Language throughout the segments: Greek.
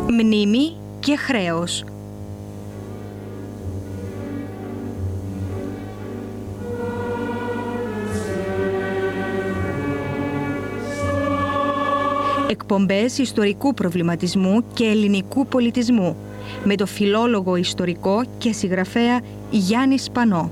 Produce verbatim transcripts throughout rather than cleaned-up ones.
Μνήμη και χρέος. Εκπομπές ιστορικού προβληματισμού και ελληνικού πολιτισμού με το φιλόλογο ιστορικό και συγγραφέα Γιάννη Σπανό.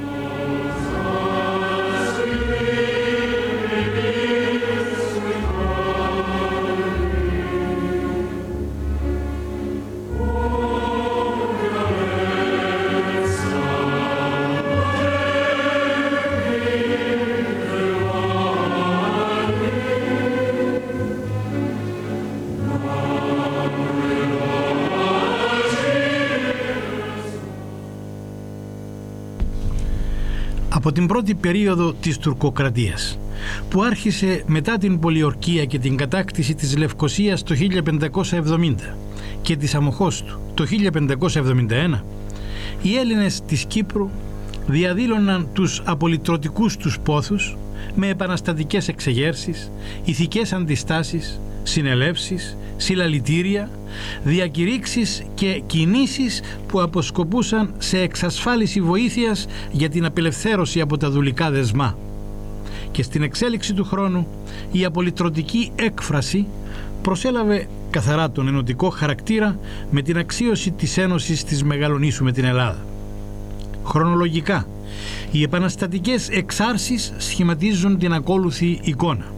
Από την πρώτη περίοδο της τουρκοκρατίας, που άρχισε μετά την πολιορκία και την κατάκτηση της Λευκωσίας το χίλια πεντακόσια εβδομήντα και της Αμοχώστου το χίλια πεντακόσια εβδομήντα ένα, οι Έλληνες της Κύπρου διαδήλωναν τους απολυτρωτικούς τους πόθους με επαναστατικές εξεγέρσεις, ηθικές αντιστάσεις, συνελεύσεις, συλλαλητήρια, διακηρύξεις και κινήσεις που αποσκοπούσαν σε εξασφάλιση βοήθειας για την απελευθέρωση από τα δουλικά δεσμά. Και στην εξέλιξη του χρόνου η απολυτρωτική έκφραση προσέλαβε καθαρά τον ενωτικό χαρακτήρα με την αξίωση της ένωσης της Μεγαλονήσου με την Ελλάδα. Χρονολογικά, οι επαναστατικές εξάρσεις σχηματίζουν την ακόλουθη εικόνα.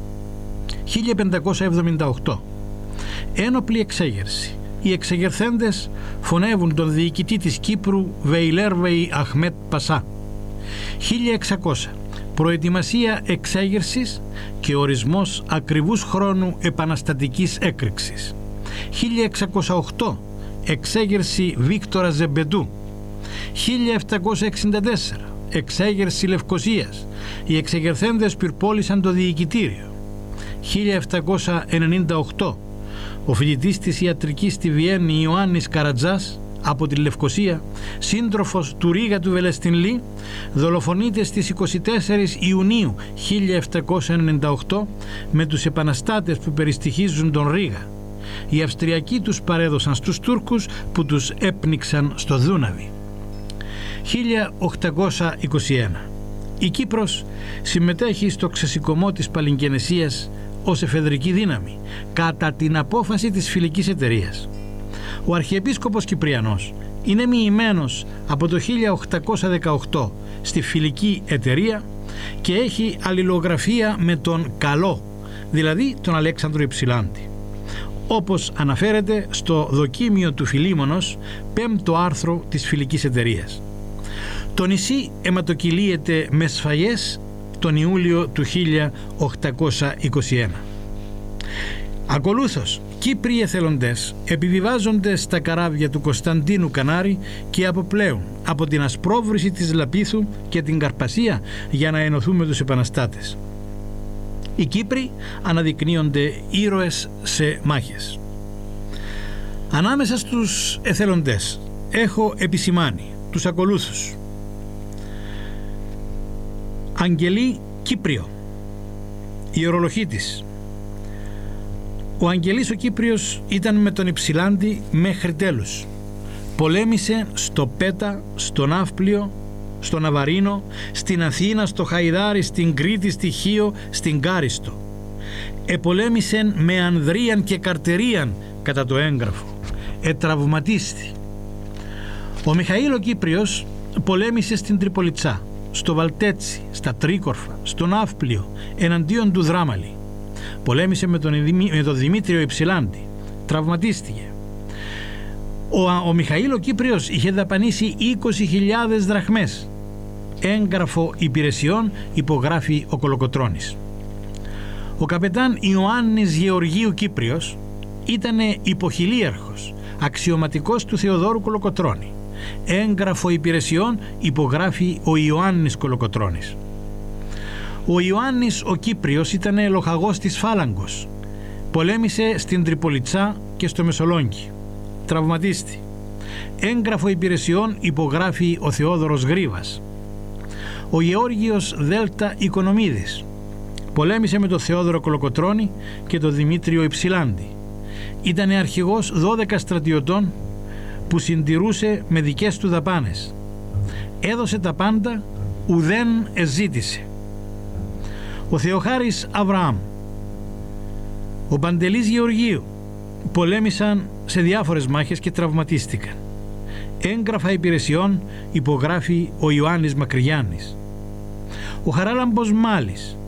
χίλια πεντακόσια εβδομήντα οκτώ. Ένοπλη εξέγερση. Οι εξεγερθέντες φωνεύουν τον διοικητή της Κύπρου Βεϊλέρβεϊ Αχμέτ Πασά. χίλια εξακόσια. Προετοιμασία εξέγερσης και ορισμός ακριβούς χρόνου επαναστατικής έκρηξης. χίλια εξακόσια οκτώ. Εξέγερση Βίκτορα Ζεμπεντού. χίλια επτακόσια εξήντα τέσσερα. Εξέγερση Λευκωσίας. Οι εξεγερθέντες πυρπόλησαν το διοικητήριο. χίλια επτακόσια ενενήντα οκτώ. Ο φοιτητής της ιατρικής στη Βιέννη Ιωάννης Καρατζάς από τη Λευκωσία, σύντροφος του Ρίγα του Βελεστινλή, δολοφονείται στις είκοσι τέσσερις Ιουνίου χίλια επτακόσια ενενήντα οκτώ με τους επαναστάτες που περιστοιχίζουν τον Ρίγα. Οι Αυστριακοί τους παρέδωσαν στους Τούρκους που τους έπνιξαν στο Δούναβι. χίλια οκτακόσια είκοσι ένα. Η Κύπρος συμμετέχει στο ξεσηκωμό της Παλιγγενεσίας ως εφεδρική δύναμη κατά την απόφαση της φιλικής εταιρείας. Ο Αρχιεπίσκοπος Κυπριανός είναι μοιημένος από το χίλια οκτακόσια δεκαοκτώ στη φιλική εταιρεία και έχει αλληλογραφία με τον Καλό, δηλαδή τον Αλέξανδρο Υψηλάντη, όπως αναφέρεται στο δοκίμιο του Φιλίμωνος, πέμπτο άρθρο της φιλικής εταιρείας. Το νησί αιματοκυλίεται με σφαγές τον Ιούλιο του χίλια οκτακόσια είκοσι ένα. Ακολούθως, Κύπριοι εθελοντές επιβιβάζονται στα καράβια του Κωνσταντίνου Κανάρη και αποπλέουν από την ασπρόβρηση της Λαπίθου και την Καρπασία για να ενωθούν με τους επαναστάτες. Οι Κύπροι αναδεικνύονται ήρωες σε μάχες. Ανάμεσα στους εθελοντές έχω επισημάνει τους ακολούθους. Αγγελή Κύπριο, ιερολοχήτης. Ο Αγγελής ο Κύπριος ήταν με τον Υψηλάντη μέχρι τέλους. Πολέμησε στο Πέτα, στο Ναύπλιο, στο Ναβαρίνο, στην Αθήνα, στο Χαϊδάρι, στην Κρήτη, στη Χίο, στην Κάριστο. Επολέμησε με Ανδρίαν και Καρτερίαν κατά το έγγραφο. Ετραυματίστη. Ο Μιχαήλ ο Κύπριος πολέμησε στην Τριπολιτσά, στο Βαλτέτσι, στα Τρίκορφα, στο Ναύπλιο, εναντίον του Δράμαλη. Πολέμησε με τον, με τον Δημήτριο Υψηλάντη. Τραυματίστηκε. Ο, ο Μιχαήλ ο Κύπριος είχε δαπανίσει είκοσι χιλιάδες δραχμές. Έγγραφο υπηρεσιών υπογράφει ο Κολοκοτρώνης. Ο καπετάν Ιωάννης Γεωργίου Κύπριος ήταν υποχιλίαρχος, αξιωματικός του Θεοδόρου Κολοκοτρώνη. Έγγραφο υπηρεσιών υπογράφει ο Ιωάννης Κολοκοτρώνης. Ο Ιωάννης ο Κύπριος ήταν λοχαγός της Φάλαγκος. Πολέμησε στην Τριπολιτσά και στο Μεσολόγγι. Τραυματίστη. Έγγραφο υπηρεσιών υπογράφει ο Θεόδωρος Γρίβας. Ο Γεώργιος Δέλτα Οικονομίδης. Πολέμησε με τον Θεόδωρο Κολοκοτρώνη και τον Δημήτριο Υψηλάντη. Ήταν αρχηγός δώδεκα στρατιωτών που συντηρούσε με δικές του δαπάνες. Έδωσε τα πάντα, ουδέν εζήτησε. Ο Θεοχάρης Αβραάμ, ο Παντελής Γεωργίου πολέμησαν σε διάφορες μάχες και τραυματίστηκαν. Έγγραφα υπηρεσιών υπογράφει ο Ιωάννης Μακρυγιάννης. Ο Χαράλαμπος Μάλης,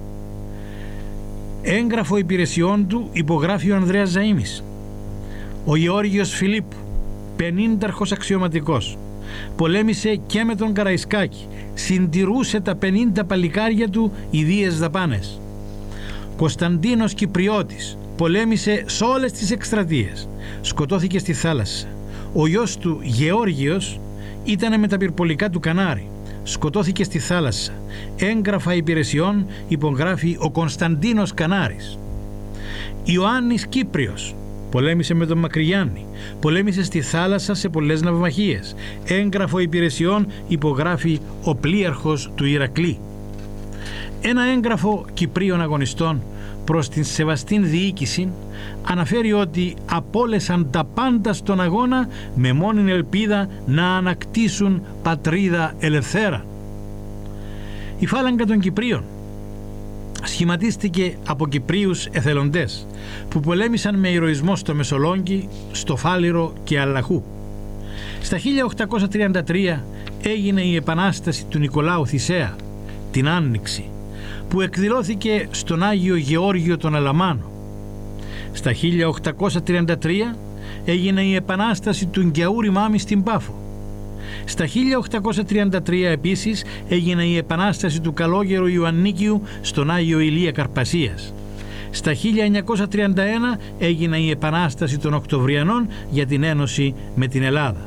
έγγραφο υπηρεσιών του υπογράφει ο Ανδρέας Ζαΐμης. Ο Γεώργιος Φιλίππου, πενήνταρχος αξιωματικός, πολέμησε και με τον Καραϊσκάκη, συντηρούσε τα πενήντα παλικάρια του ιδίες δαπάνες. Κωνσταντίνος Κυπριώτης, πολέμησε σε όλες τις εκστρατείες, σκοτώθηκε στη θάλασσα. Ο γιος του Γεώργιος ήταν με τα πυρπολικά του Κανάρι, σκοτώθηκε στη θάλασσα. Έγγραφα υπηρεσιών υπογράφει ο Κωνσταντίνος Κανάρης. Ιωάννης Κύπριος, πολέμησε με τον Μακρυγιάννη, πολέμησε στη θάλασσα σε πολλές ναυμαχίες. Έγγραφο υπηρεσιών υπογράφει ο πλοίαρχος του Ηρακλή. Ένα έγγραφο Κυπρίων αγωνιστών προς την σεβαστήν διοίκηση αναφέρει ότι απόλεσαν τα πάντα στον αγώνα με μόνην ελπίδα να ανακτήσουν πατρίδα ελευθέρα. Η φάλαγγα των Κυπρίων σχηματίστηκε από Κυπρίους εθελοντές που πολέμησαν με ηρωισμό στο Μεσολόγγι, στο Φάληρο και Αλλαχού. Στα χίλια οκτακόσια τριάντα τρία έγινε η επανάσταση του Νικολάου Θησέα, την Άνοιξη, που εκδηλώθηκε στον Άγιο Γεώργιο τον Αλαμάνο. Στα χίλια οκτακόσια τριάντα τρία έγινε η επανάσταση του Γκιαούρη Μάμη στην Πάφο. Στα χίλια οκτακόσια τριάντα τρία επίσης έγινε η επανάσταση του Καλόγερου Ιωαννίκιου στον Άγιο Ηλία Καρπασίας. Στα χίλια εννιακόσια τριάντα ένα έγινε η επανάσταση των Οκτωβριανών για την ένωση με την Ελλάδα.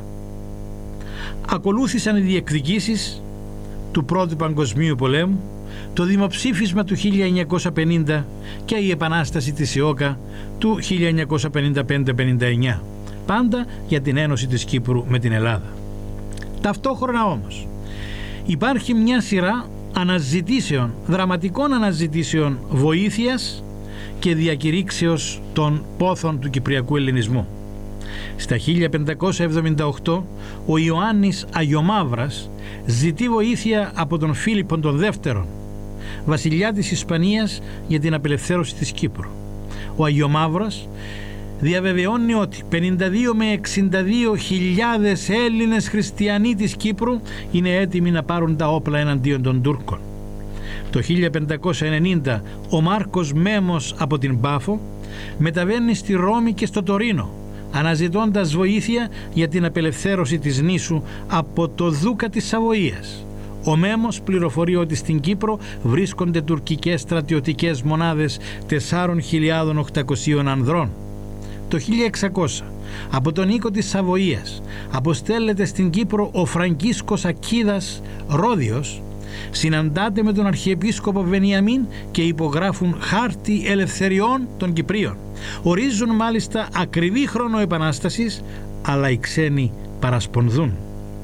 Ακολούθησαν οι διεκδικήσεις του Πρώτου Παγκοσμίου Πολέμου, το δημοψήφισμα του χίλια εννιακόσια πενήντα και η επανάσταση της ΙΟΚΑ του χίλια εννιακόσια πενήντα πέντε πενήντα εννιά, πάντα για την ένωση της Κύπρου με την Ελλάδα. Ταυτόχρονα όμως υπάρχει μια σειρά αναζητήσεων, δραματικών αναζητήσεων βοήθειας και διακηρύξεως των πόθων του Κυπριακού Ελληνισμού. Στα χίλια πεντακόσια εβδομήντα οκτώ ο Ιωάννης Αγιομαύρας ζητεί βοήθεια από τον Φίλιππον τον Δεύτερον, βασιλιά της Ισπανίας, για την απελευθέρωση της Κύπρου. Ο Αγιομαύρας διαβεβαιώνει ότι πενήντα δύο με εξήντα δύο χιλιάδες Έλληνες χριστιανοί της Κύπρου είναι έτοιμοι να πάρουν τα όπλα εναντίον των Τούρκων. Το χίλια πεντακόσια ενενήντα ο Μάρκος Μέμος από την Πάφο μεταβαίνει στη Ρώμη και στο Τωρίνο, αναζητώντας βοήθεια για την απελευθέρωση της νήσου από το Δούκα της Σαβοίας. Ο Μέμος πληροφορεί ότι στην Κύπρο βρίσκονται τουρκικές στρατιωτικές μονάδες τεσσάρων χιλιάδων οκτακοσίων ανδρών. Το χίλια εξακόσια από τον οίκο της Σαβοίας αποστέλλεται στην Κύπρο ο Φραγκίσκος Ακίδας Ρόδιος, συναντάται με τον Αρχιεπίσκοπο Βενιαμίν και υπογράφουν χάρτη ελευθεριών των Κυπρίων. Ορίζουν μάλιστα ακριβή χρόνο επανάστασης, αλλά οι ξένοι παρασπονδούν.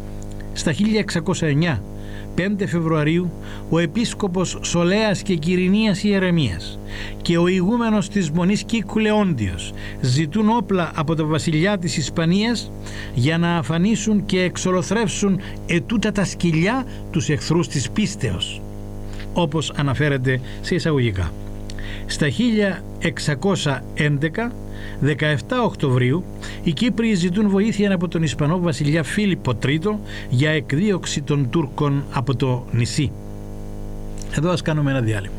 Στα χίλια εξακόσια εννιά, πέντε Φεβρουαρίου, ο επίσκοπος Σολέας και Κυρινίας Ιερεμίας και ο ηγούμενος της Μονής Κίκου Λεόντιος ζητούν όπλα από τον βασιλιά της Ισπανίας για να αφανίσουν και εξολοθρεύσουν ετούτα τα σκυλιά τους εχθρούς της πίστεως, όπως αναφέρεται σε εισαγωγικά. Στα χίλια εξακόσια έντεκα, δεκαεπτά Οκτωβρίου, οι Κύπροι ζητούν βοήθεια από τον Ισπανό βασιλιά Φίλιππο Τρίτο για εκδίωξη των Τούρκων από το νησί. Εδώ ας κάνουμε ένα διάλειμμα.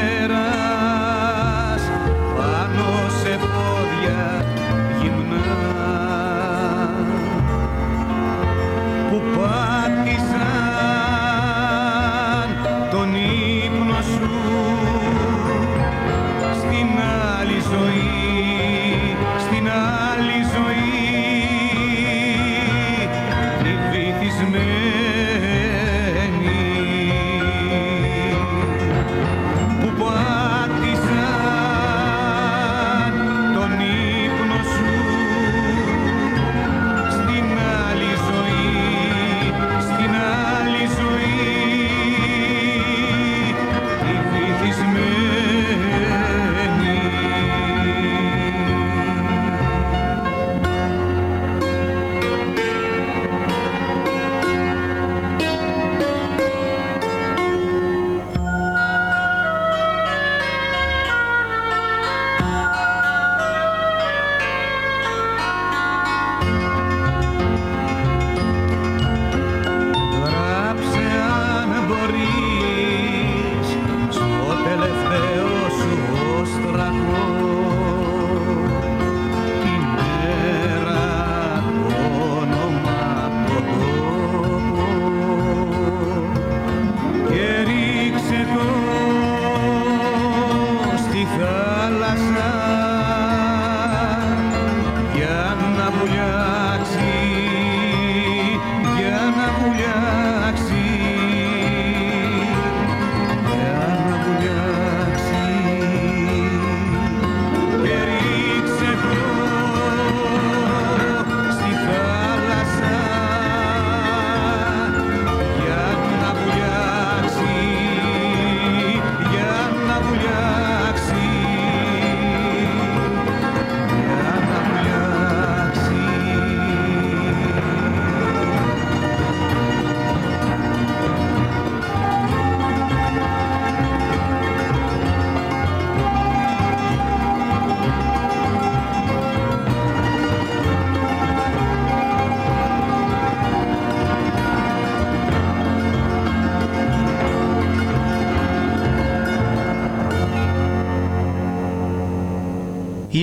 Πάνω σε πόδια γυμνά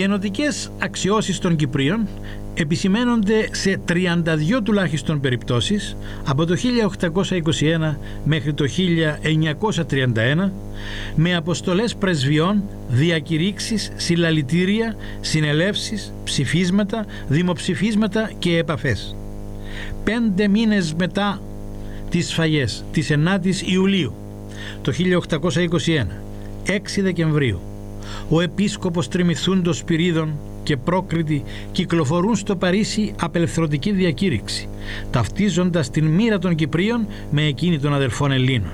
ενωτικές αξιώσεις των Κυπρίων επισημαίνονται σε τριάντα δύο τουλάχιστον περιπτώσεις από το χίλια οκτακόσια είκοσι ένα μέχρι το χίλια εννιακόσια τριάντα ένα, με αποστολές πρεσβειών, διακηρύξεις, συλλαλητήρια, συνελεύσεις, ψηφίσματα, δημοψηφίσματα και επαφές. Πέντε μήνες μετά τις σφαγές της ενάτης Ιουλίου το χίλια οκτακόσια είκοσι ένα, έξι Δεκεμβρίου, ο επίσκοπος Τριμηθούντος Σπυρίδων και Πρόκριτη κυκλοφορούν στο Παρίσι απελευθερωτική διακήρυξη, ταυτίζοντας την μοίρα των Κυπρίων με εκείνη των αδελφών Ελλήνων.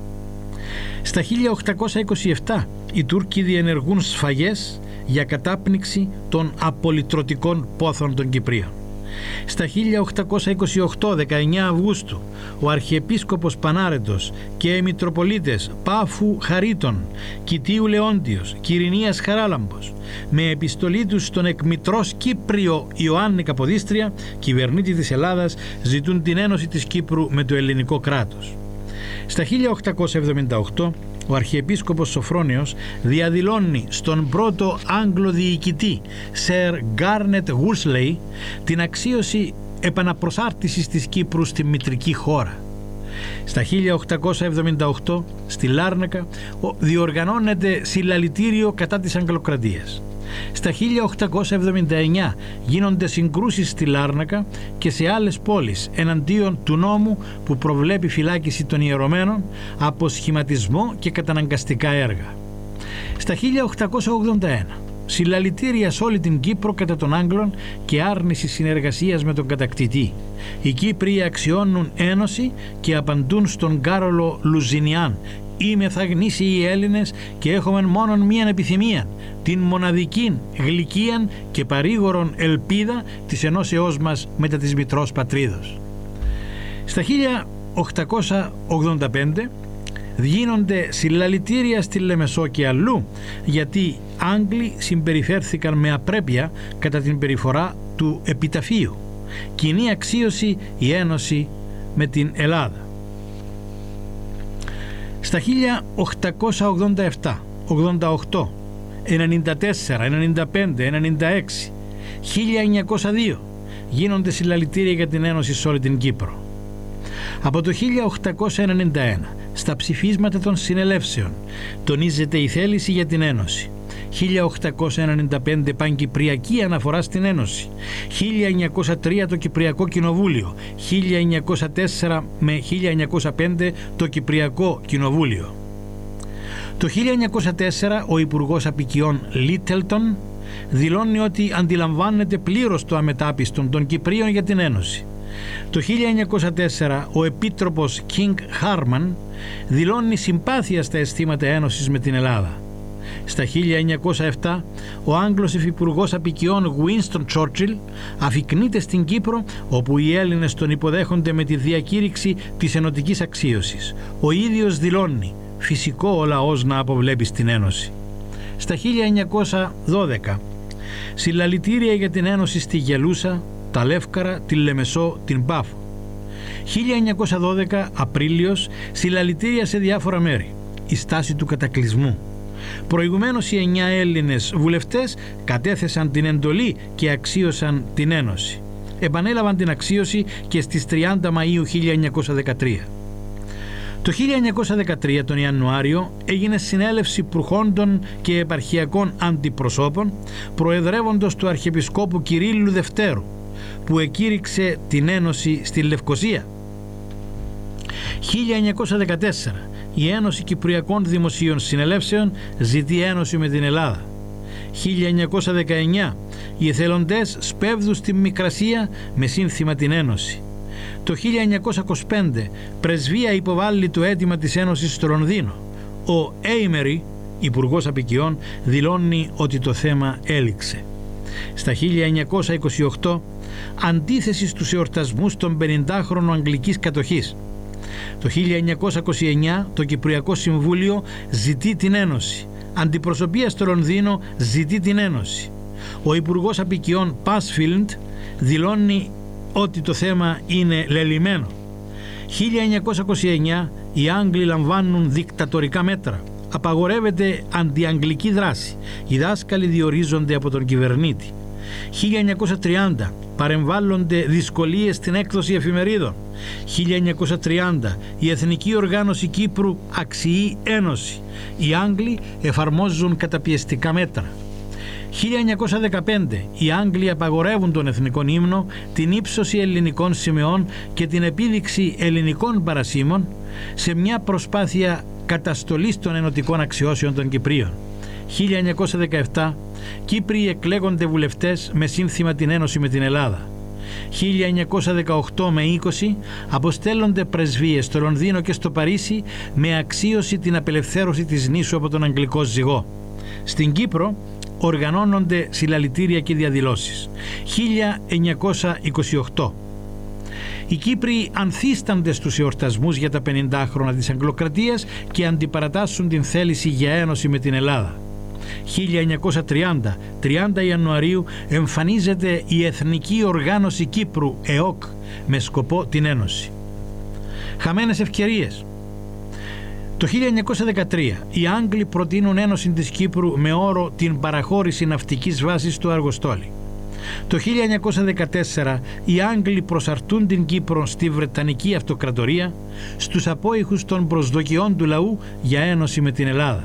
Στα χίλια οκτακόσια είκοσι επτά οι Τούρκοι διενεργούν σφαγές για κατάπνιξη των απολυτρωτικών πόθων των Κυπρίων. Στα χίλια οκτακόσια είκοσι οκτώ, δεκαεννέα Αυγούστου, ο Αρχιεπίσκοπος Πανάρετος και οι Μητροπολίτες Πάφου Χαρίτων, Κιτίου Λεόντιος, Κυρινίας Χαράλαμπος, με επιστολή τους στον εκμητρός Κύπριο Ιωάννη Καποδίστρια, κυβερνήτη της Ελλάδας, ζητούν την ένωση της Κύπρου με το ελληνικό κράτος. Στα χίλια οκτακόσια εβδομήντα οκτώ, ο Αρχιεπίσκοπος Σοφρόνιος διαδηλώνει στον πρώτο Άγγλο διοικητή Σερ Γκάρνετ Γούλσλεϊ την αξίωση επαναπροσάρτησης της Κύπρου στη μητρική χώρα. Στα χίλια οκτακόσια εβδομήντα οκτώ στη Λάρνακα διοργανώνεται συλλαλητήριο κατά της Αγγλοκρατίας. Στα χίλια οκτακόσια εβδομήντα εννέα γίνονται συγκρούσεις στη Λάρνακα και σε άλλες πόλεις εναντίον του νόμου που προβλέπει φυλάκιση των ιερωμένων, αποσχηματισμό και καταναγκαστικά έργα. Στα χίλια οκτακόσια ογδόντα ένα συλλαλητήρια σε όλη την Κύπρο κατά των Άγγλων και άρνηση συνεργασίας με τον κατακτητή. Οι Κύπροι αξιώνουν ένωση και απαντούν στον Κάρολο Λουζινιάν: «Είμαι θα γνήσιοι οι Έλληνες και έχουμε μόνον μίαν επιθυμία, την μοναδικήν γλυκίαν και παρήγορον ελπίδα της ενώσεώς μας μετά της μητρός πατρίδος». Στα χίλια οκτακόσια ογδόντα πέντε γίνονται συλλαλητήρια στη Λεμεσό και αλλού, γιατί Άγγλοι συμπεριφέρθηκαν με απρέπεια κατά την περιφορά του επιταφείου. Κοινή αξίωση η ένωση με την Ελλάδα. Στα χίλια οκτακόσια ογδόντα επτά, ογδόντα οκτώ, ενενήντα τέσσερα, ενενήντα πέντε, ενενήντα έξι, χίλια εννιακόσια δύο γίνονται συλλαλητήρια για την ένωση σε όλη την Κύπρο. Από το χίλια οκτακόσια ενενήντα ένα στα ψηφίσματα των συνελεύσεων τονίζεται η θέληση για την ένωση. χίλια οκτακόσια ενενήντα πέντε Παγκυπριακή αναφορά στην Ένωση, χίλια εννιακόσια τρία το Κυπριακό Κοινοβούλιο, χίλια εννιακόσια τέσσερα με χίλια εννιακόσια πέντε το Κυπριακό Κοινοβούλιο. Το χίλια εννιακόσια τέσσερα ο Υπουργός Απικιών Λίτελτον δηλώνει ότι αντιλαμβάνεται πλήρως το αμετάπιστον των Κυπρίων για την Ένωση. Το χίλια εννιακόσια τέσσερα ο Επίτροπος Κινγκ Χάρμαν δηλώνει συμπάθεια στα αισθήματα ένωσης με την Ελλάδα. Στα χίλια εννιακόσια επτά ο Άγγλος Υφυπουργός Απικιών Winston Churchill αφικνείται στην Κύπρο, όπου οι Έλληνες τον υποδέχονται με τη διακήρυξη της ενωτικής αξίωσης. Ο ίδιος δηλώνει: «Φυσικό ο λαός να αποβλέπει στην Ένωση». Στα χίλια εννιακόσια δώδεκα συλλαλητήρια για την Ένωση στη Γελούσα, τα Λεύκαρα, τη Λεμεσό, την Πάφο. χίλια εννιακόσια δώδεκα Απρίλιος συλλαλητήρια σε διάφορα μέρη. Η στάση του κατακλυσμού. Προηγουμένως οι εννιά Έλληνες βουλευτές κατέθεσαν την εντολή και αξίωσαν την Ένωση. Επανέλαβαν την αξίωση και στις τριάντα Μαΐου χίλια εννιακόσια δεκατρία. Το χίλια εννιακόσια δεκατρία τον Ιανουάριο έγινε συνέλευση προχόντων και επαρχιακών αντιπροσώπων, προεδρεύοντος του Αρχιεπισκόπου Κυρίλλου Δευτέρου, που εκήρυξε την Ένωση στη Λευκοσία. χίλια εννιακόσια δεκατέσσερα η Ένωση Κυπριακών Δημοσίων Συνελεύσεων ζητεί ένωση με την Ελλάδα. χίλια εννιακόσια δεκαεννέα οι εθελοντές σπέβδουν στη Μικρασία με σύνθημα την Ένωση. Το χίλια εννιακόσια είκοσι πέντε πρεσβεία υποβάλλει το αίτημα της Ένωσης στο Λονδίνο. Ο Έιμερι, Υπουργός Απικιών, δηλώνει ότι το θέμα έληξε. Στα χίλια εννιακόσια είκοσι οκτώ αντίθεση στους εορτασμούς των πενηντάχρονων Αγγλικής κατοχής. Το χίλια εννιακόσια είκοσι εννέα το Κυπριακό Συμβούλιο ζητεί την Ένωση. Αντιπροσωπεία στο Λονδίνο ζητεί την Ένωση. Ο Υπουργός Απικιών Πάσφιλντ δηλώνει ότι το θέμα είναι λελειμμένο. χίλια εννιακόσια είκοσι εννέα οι Άγγλοι λαμβάνουν δικτατορικά μέτρα. απαγορεύεται αντιαγγλική δράση. Οι δάσκαλοι διορίζονται από τον κυβερνήτη. χίλια εννιακόσια τριάντα παρεμβάλλονται δυσκολίες στην έκδοση εφημερίδων. χίλια εννιακόσια τριάντα η Εθνική Οργάνωση Κύπρου αξιεί ένωση. Οι Άγγλοι εφαρμόζουν καταπιεστικά μέτρα. χίλια εννιακόσια δεκαπέντε οι Άγγλοι απαγορεύουν τον εθνικό ύμνο, την ύψωση ελληνικών σημεών και την επίδειξη ελληνικών παρασίμων σε μια προσπάθεια καταστολής των ενωτικών αξιώσεων των Κυπρίων. χίλια εννιακόσια δεκαεπτά Κύπριοι εκλέγονται βουλευτές με σύνθημα την ένωση με την Ελλάδα. χίλια εννιακόσια δεκαοκτώ με είκοσι αποστέλλονται πρεσβείες στο Λονδίνο και στο Παρίσι με αξίωση την απελευθέρωση της νήσου από τον αγγλικό ζυγό. Στην Κύπρο οργανώνονται συλλαλητήρια και διαδηλώσεις. χίλια εννιακόσια είκοσι οκτώ οι Κύπροι ανθίστανται στους εορτασμούς για τα πενηντάχρονα της Αγγλοκρατίας και αντιπαρατάσσουν την θέληση για ένωση με την Ελλάδα. χίλια εννιακόσια τριάντα, τριάντα Ιανουαρίου εμφανίζεται η Εθνική Οργάνωση Κύπρου ΕΟΚ με σκοπό την ένωση. Χαμένες ευκαιρίες. Το χίλια εννιακόσια δεκατρία οι Άγγλοι προτείνουν ένωση της Κύπρου με όρο την παραχώρηση ναυτικής βάσης του Αργοστόλη. Το χίλια εννιακόσια δεκατέσσερα οι Άγγλοι προσαρτούν την Κύπρο στη Βρετανική Αυτοκρατορία στους απόϊχους των προσδοκιών του λαού για ένωση με την Ελλάδα.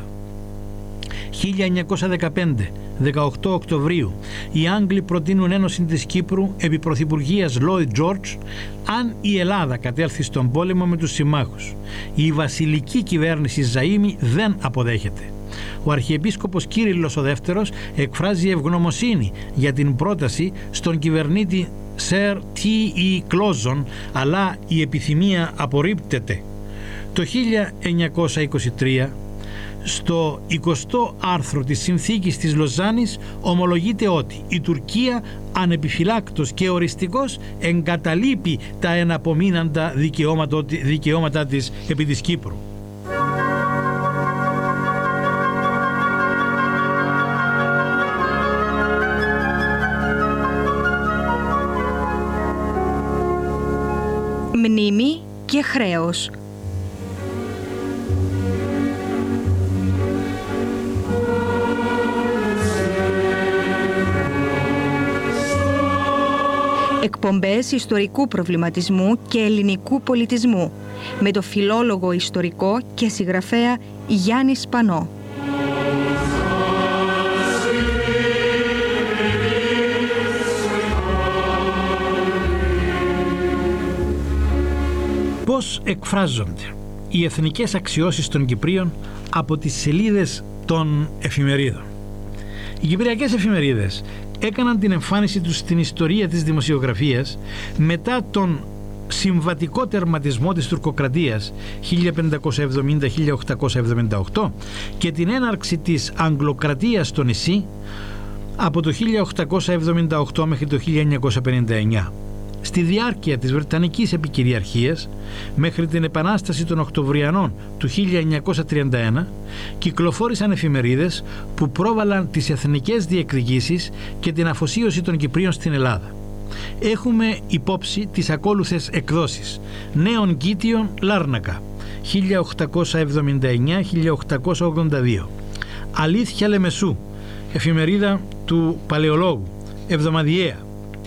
χίλια εννιακόσια δεκαπέντε, δεκαοκτώ Οκτωβρίου οι Άγγλοι προτείνουν ένωση της Κύπρου επί πρωθυπουργίας Λόιντ Τζόρτζ αν η Ελλάδα κατέλθει στον πόλεμο με τους συμμάχους. Η βασιλική κυβέρνηση Ζαΐμι δεν αποδέχεται. Ο Αρχιεπίσκοπος Κύριλλος ο Δεύτερος εκφράζει ευγνωμοσύνη για την πρόταση στον κυβερνήτη Σερ Τι Ι Κλόζον, αλλά η επιθυμία απορρίπτεται. Το χίλια εννιακόσια είκοσι τρία στο εικοστό άρθρο της Συνθήκης της Λοζάνης ομολογείται ότι η Τουρκία ανεπιφυλάκτος και οριστικώς εγκαταλείπει τα εναπομείναντα δικαιώματα, δικαιώματα της επί της Κύπρου. Μνήμη και χρέος. Εκπομπές ιστορικού προβληματισμού και ελληνικού πολιτισμού με το φιλόλογο ιστορικό και συγγραφέα Γιάννη Σπανό. Πώς εκφράζονται οι εθνικές αξιώσεις των Κυπρίων από τις σελίδες των εφημερίδων. Οι κυπριακές εφημερίδες έκαναν την εμφάνιση τους στην ιστορία της δημοσιογραφίας μετά τον συμβατικό τερματισμό της τουρκοκρατίας χίλια πεντακόσια εβδομήντα με χίλια οκτακόσια εβδομήντα οκτώ και την έναρξη της Αγγλοκρατίας στο νησί από το χίλια οκτακόσια εβδομήντα οκτώ μέχρι το χίλια εννιακόσια πενήντα εννιά. Στη διάρκεια της Βρετανικής επικυριαρχίας μέχρι την Επανάσταση των Οκτωβριανών του χίλια εννιακόσια τριάντα ένα κυκλοφόρησαν εφημερίδες που πρόβαλαν τις εθνικές διεκδικήσεις και την αφοσίωση των Κυπρίων στην Ελλάδα. Έχουμε υπόψη τις ακόλουθες εκδόσεις: Νέων Κίτιων Λάρνακα χίλια οκτακόσια εβδομήντα εννιά με χίλια οκτακόσια ογδόντα δύο, Αλήθεια Λεμεσού, εφημερίδα του Παλαιολόγου, εβδομαδιαία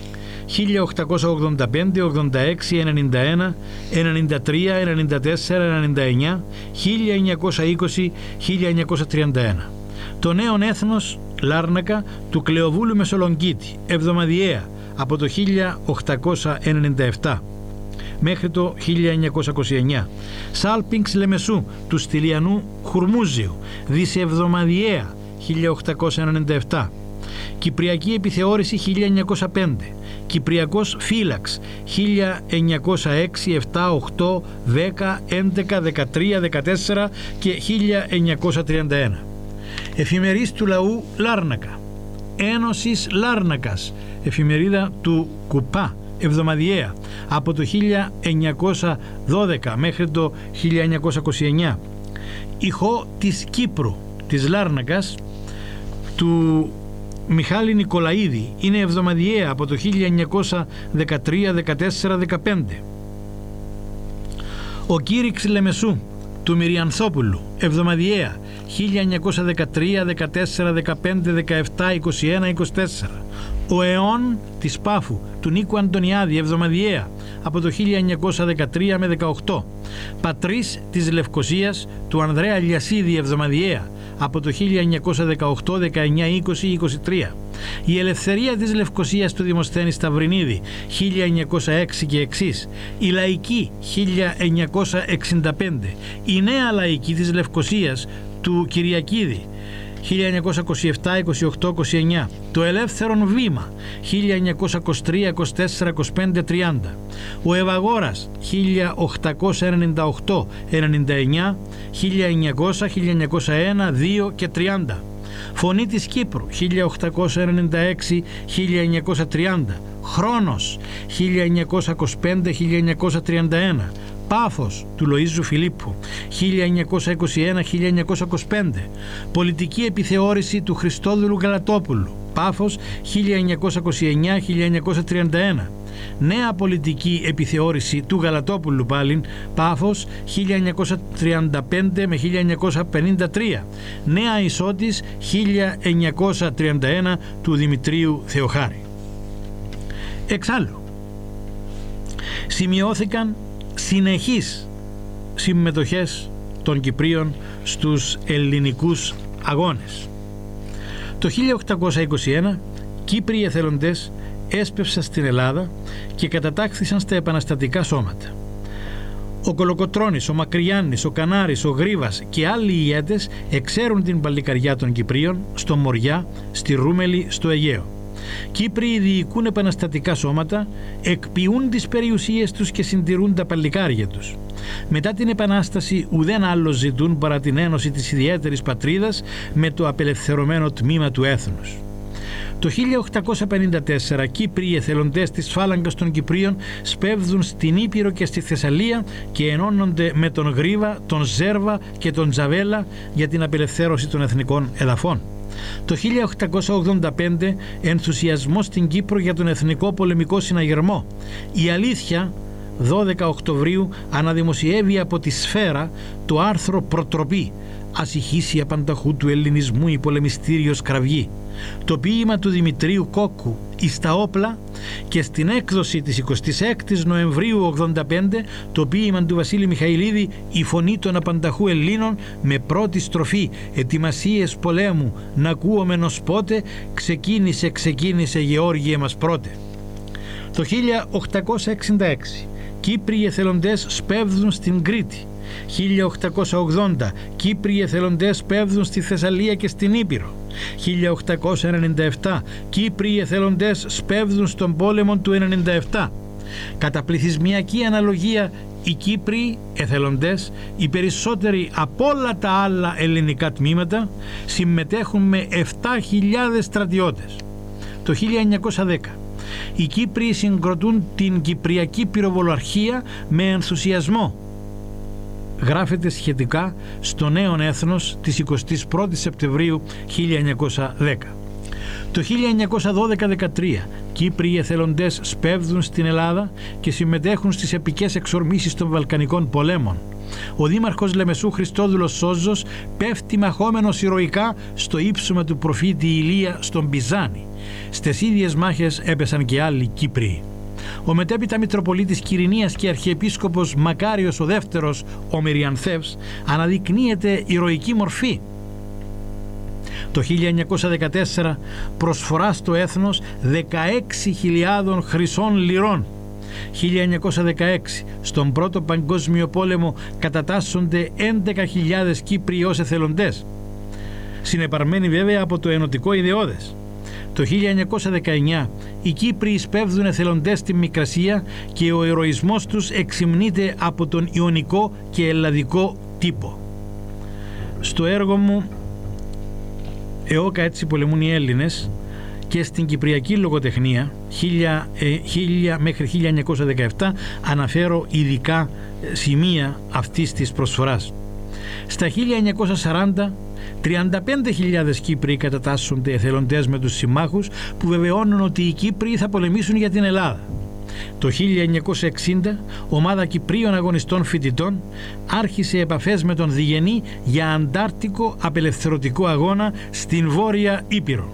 χίλια οκτακόσια ογδόντα πέντε, ογδόντα έξι, ενενήντα ένα, ενενήντα τρία, ενενήντα τέσσερα, ενενήντα εννιά, χίλια εννιακόσια είκοσι, χίλια εννιακόσια τριάντα ένα. Το Νέον Έθνος Λάρνακα του Κλεοβούλου Μεσολονγκίτη, εβδομαδιαία από το χίλια οκτακόσια ενενήντα επτά μέχρι το χίλια εννιακόσια είκοσι εννιά. Σάλπινγκς Λεμεσού του Στυλιανού Χουρμούζιου, δισεβδομαδιαία χίλια οκτακόσια ενενήντα επτά. Κυπριακή Επιθεώρηση χίλια εννιακόσια πέντε, Κυπριακός Φύλαξ χίλια εννιακόσια έξι, επτά, οκτώ, δέκα, έντεκα, δεκατρία, δεκατέσσερα και χίλια εννιακόσια τριάντα ένα. Εφημερής του Λαού Λάρνακα, Ένωσης Λάρνακας, εφημερίδα του Κουπά, εβδομαδιαία από το χίλια εννιακόσια δώδεκα μέχρι το χίλια εννιακόσια είκοσι εννιά. Ηχό της Κύπρου της Λάρνακας του Μιχάλη Νικολαίδη, είναι εβδομαδιαία από το χίλια εννιακόσια δεκατρία, δεκατέσσερα, δεκαπέντε. Ο Κήρυξ Λεμεσού του Μυριανθόπουλου, εβδομαδιαία, χίλια εννιακόσια δεκατρία, δεκατέσσερα, δεκαπέντε, δεκαεπτά, είκοσι ένα, είκοσι τέσσερα. Ο αιών της Πάφου, του Νίκου Αντωνιάδη, εβδομαδιαία, από το χίλια εννιακόσια δεκατρία με δεκαοκτώ. Πατρίς της Λευκωσίας, του Ανδρέα Λιασίδη, εβδομαδιαία, από το χίλια εννιακόσια δεκαοκτώ, δεκαεννιά, είκοσι, είκοσι τρία. Η Ελευθερία της Λευκωσίας του Δημοσθένη Σταυρινίδη, χίλια εννιακόσια έξι και εξής. Η Λαϊκή, χίλια εννιακόσια εξήντα πέντε. Η Νέα Λαϊκή της Λευκωσίας του Κυριακίδη, χίλια εννιακόσια είκοσι επτά, είκοσι οκτώ, είκοσι εννιά. Το Ελεύθερον Βήμα, χίλια εννιακόσια είκοσι τρία, είκοσι τέσσερα, είκοσι πέντε, τριάντα. Ο Ευαγόρας, χίλια οκτακόσια ενενήντα οκτώ, ενενήντα εννιά, χίλια εννιακόσια, χίλια εννιακόσια ένα, δύο και τριάντα. Φωνή της Κύπρου, χίλια οκτακόσια ενενήντα έξι, χίλια εννιακόσια τριάντα. Χρόνος, χίλια εννιακόσια είκοσι πέντε, χίλια εννιακόσια τριάντα ένα. Πάφος του Λοΐζου Φιλίππου, χίλια εννιακόσια είκοσι ένα, χίλια εννιακόσια είκοσι πέντε. Πολιτική επιθεώρηση του Χριστόδουλου Γαλατόπουλου, Πάφος, χίλια εννιακόσια είκοσι εννιά, χίλια εννιακόσια τριάντα ένα. Νέα πολιτική επιθεώρηση του Γαλατόπουλου πάλιν, Πάφος, χίλια εννιακόσια τριάντα πέντε με χίλια εννιακόσια πενήντα τρία. Νέα Ισότης, χίλια εννιακόσια τριάντα ένα, του Δημητρίου Θεοχάρη. Εξάλλου, σημειώθηκαν συνεχείς συμμετοχές των Κυπρίων στους ελληνικούς αγώνες. Το χίλια οκτακόσια είκοσι ένα Κύπριοι εθελοντές έσπευσαν στην Ελλάδα και κατατάχθησαν στα επαναστατικά σώματα. Ο Κολοκοτρώνης, ο Μακριάννης, ο Κανάρης, ο Γρίβας και άλλοι ηγέτες εξέρουν την παλικαριά των Κυπρίων στο Μοριά, στη Ρούμελη, στο Αιγαίο. Κύπριοι διοικούν επαναστατικά σώματα, εκποιούν τις περιουσίες τους και συντηρούν τα παλικάρια τους. Μετά την Επανάσταση ουδέν άλλο ζητούν παρά την ένωση της ιδιαίτερης πατρίδας με το απελευθερωμένο τμήμα του έθνους. Το χίλια οκτακόσια πενήντα τέσσερα Κύπριοι εθελοντές της φάλαγγας των Κυπρίων σπέβδουν στην Ήπειρο και στη Θεσσαλία και ενώνονται με τον Γρίβα, τον Ζέρβα και τον Τζαβέλα για την απελευθέρωση των εθνικών εδαφών. Το χίλια οκτακόσια ογδόντα πέντε ενθουσιασμός στην Κύπρο για τον Εθνικό Πολεμικό Συναγερμό. Η Αλήθεια, δώδεκα Οκτωβρίου, αναδημοσιεύει από τη Σφαίρα το άρθρο «Προτροπή», «Ασυχήσια πανταχού του ελληνισμού η πολεμιστήριος κραυγή», το ποίημα του Δημητρίου Κόκκου «Εις τα όπλα» και στην έκδοση της εικοστής έκτης Νοεμβρίου ογδόντα πέντε το ποίημα του Βασίλη Μιχαηλίδη «Η φωνή των απανταχού Ελλήνων» με πρώτη στροφή «Ετοιμασίες πολέμου να ακούομενος πότε, ξεκίνησε, ξεκίνησε Γεώργιε μας πρώτε». Το χίλια οκτακόσια εξήντα έξι Κύπριοι εθελοντές σπέβδουν στην Κρήτη. χίλια οκτακόσια ογδόντα Κύπριοι εθελοντές σπέβδουν στη Θεσσαλία και στην Ήπειρο. χίλια οκτακόσια ενενήντα επτά Κύπριοι εθελοντές σπέβδουν στον πόλεμο του ενενήντα επτά. Κατά πληθυσμιακή αναλογία, οι Κύπριοι εθελοντές, οι περισσότεροι από όλα τα άλλα ελληνικά τμήματα, συμμετέχουν με επτά χιλιάδες στρατιώτες. Το χίλια εννιακόσια δέκα οι Κύπριοι συγκροτούν την Κυπριακή Πυροβολαρχία με ενθουσιασμό. Γράφεται σχετικά στο Νέον Έθνος της εικοστής πρώτης Σεπτεμβρίου χίλια εννιακόσια δέκα. Το χίλια εννιακόσια δώδεκα δεκατρία Κύπριοι εθελοντές σπέβδουν στην Ελλάδα και συμμετέχουν στις επικές εξορμήσεις των Βαλκανικών πολέμων. Ο δήμαρχος Λεμεσού Χριστόδουλος Σόζος πέφτει μαχόμενος ηρωικά στο ύψωμα του προφήτη Ηλία στον Πιζάνη. Στις ίδιες μάχες έπεσαν και άλλοι Κύπριοι. Ο μετέπειτα Μητροπολίτης Κυρηνίας και Αρχιεπίσκοπος Μακάριος ο Δεύτερος, ο Μυριανθεύς, αναδεικνύεται ηρωική μορφή. Το χίλια εννιακόσια δεκατέσσερα προσφορά στο έθνος δεκαέξι χιλιάδων χρυσών λιρών. χίλια εννιακόσια δεκαέξι στον Πρώτο Παγκόσμιο Πόλεμο κατατάσσονται έντεκα χιλιάδες Κύπριοι ως εθελοντές, συνεπαρμένοι βέβαια από το ενωτικό ιδεώδες. Το χίλια εννιακόσια δεκαεννιά οι Κύπριοι σπέβδουν εθελοντές στη Μικρασία και ο ηρωισμός τους εξυμνείται από τον ιωνικό και ελλαδικό τύπο. Στο έργο μου «Εώκα έτσι πολεμούν οι Έλληνες» και στην Κυπριακή Λογοτεχνία χίλια, ε, χίλια μέχρι χίλια εννιακόσια δεκαεπτά αναφέρω ειδικά σημεία αυτής της προσφοράς. Στα χίλια εννιακόσια σαράντα τριάντα πέντε χιλιάδες Κύπριοι κατατάσσονται εθελοντές με τους συμμάχους που βεβαιώνουν ότι οι Κύπριοι θα πολεμήσουν για την Ελλάδα. Το χίλια εννιακόσια εξήντα, ομάδα Κυπρίων αγωνιστών φοιτητών άρχισε επαφές με τον Διγενή για αντάρτικο απελευθερωτικό αγώνα στην Βόρεια Ήπειρο.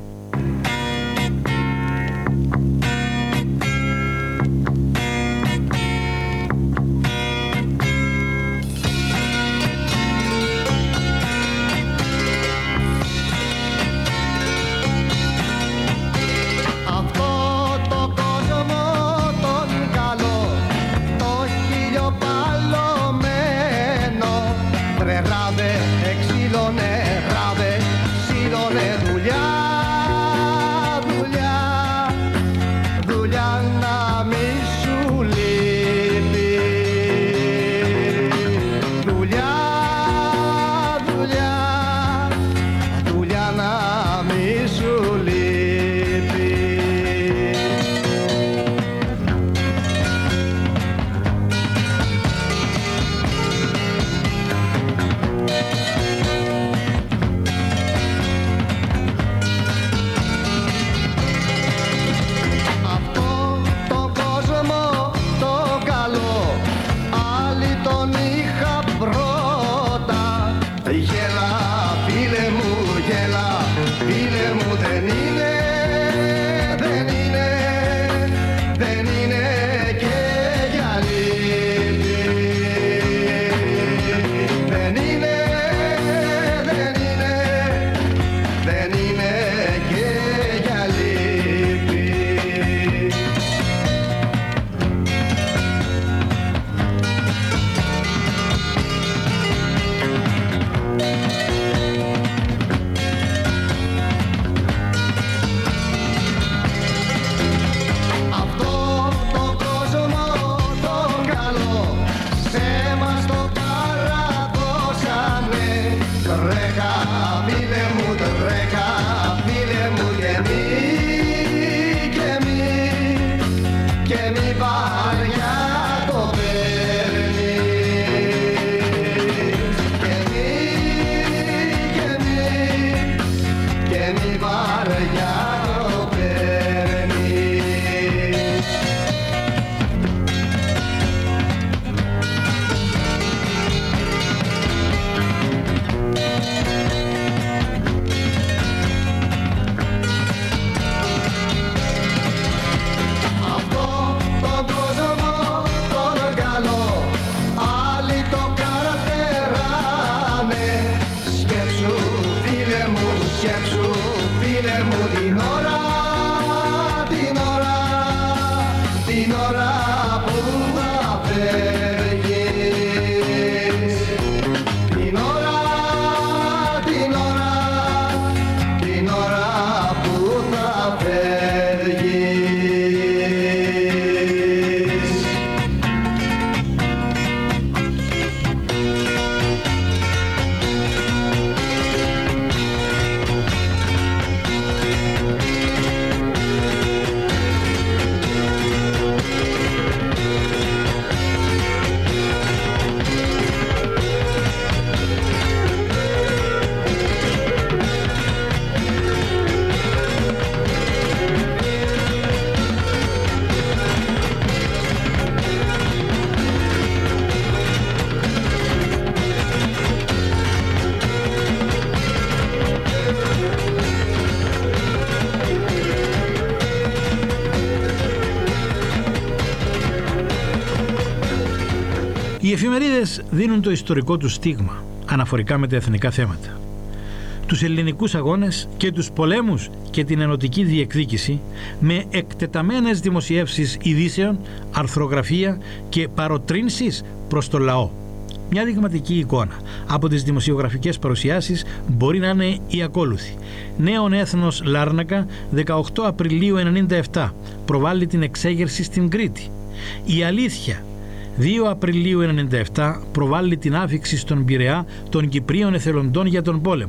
Οι εφημερίδες δίνουν το ιστορικό του στίγμα αναφορικά με τα εθνικά θέματα. Τους ελληνικούς αγώνες και τους πολέμους και την ενωτική διεκδίκηση με εκτεταμένες δημοσιεύσεις ειδήσεων, αρθρογραφία και παροτρύνσεις προς το λαό. Μια δειγματική εικόνα από τις δημοσιογραφικές παρουσιάσεις μπορεί να είναι η ακόλουθη. Νέον Έθνος Λάρνακα, δεκαοκτώ Απριλίου ενενήντα επτά, προβάλλει την εξέγερση στην Κρήτη. Η Αλήθεια, δύο Απριλίου ενενήντα επτά, προβάλλει την άφιξη στον Πειραιά των Κυπρίων εθελοντών για τον πόλεμο.